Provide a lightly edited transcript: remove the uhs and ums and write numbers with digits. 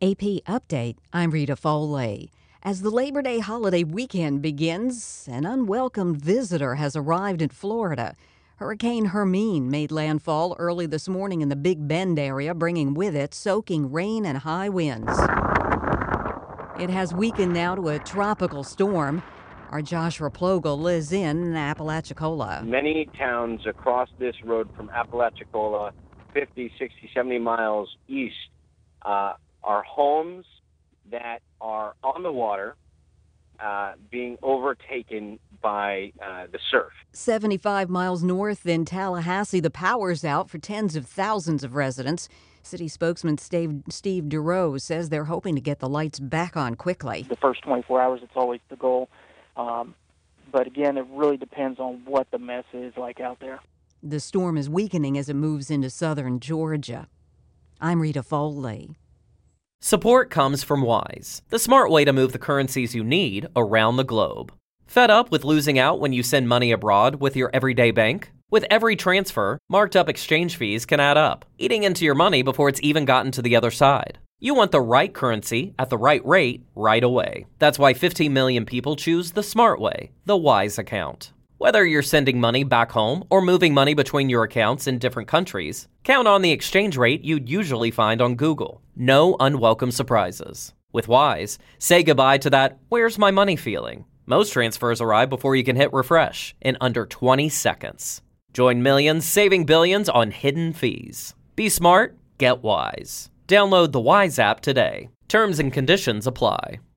AP Update, I'm Rita Foley. As the Labor Day holiday weekend begins, an unwelcome visitor has arrived in Florida. Hurricane Hermine made landfall early this morning in the Big Bend area, bringing with it soaking rain and high winds. It has weakened now to a tropical storm. Our Joshua Plogle is in Apalachicola. Many towns across this road from Apalachicola, 50, 60, 70 miles east, are homes that are on the water being overtaken by the surf. 75 miles north in Tallahassee, the power's out for tens of thousands of residents. City spokesman Steve DeRose says they're hoping to get the lights back on quickly. The first 24 hours, it's always the goal. But again, it really depends on what the mess is like out there. The storm is weakening as it moves into southern Georgia. I'm Rita Foley. Support comes from Wise, the smart way to move the currencies you need around the globe. Fed up with losing out when you send money abroad with your everyday bank? With every transfer, marked up exchange fees can add up, eating into your money before it's even gotten to the other side. You want the right currency at the right rate right away. That's why 15 million people choose the smart way, the Wise account. Whether you're sending money back home or moving money between your accounts in different countries, count on the exchange rate you'd usually find on Google. No unwelcome surprises. With Wise, say goodbye to that "where's my money" feeling. Most transfers arrive before you can hit refresh in under 20 seconds. Join millions saving billions on hidden fees. Be smart, get Wise. Download the Wise app today. Terms and conditions apply.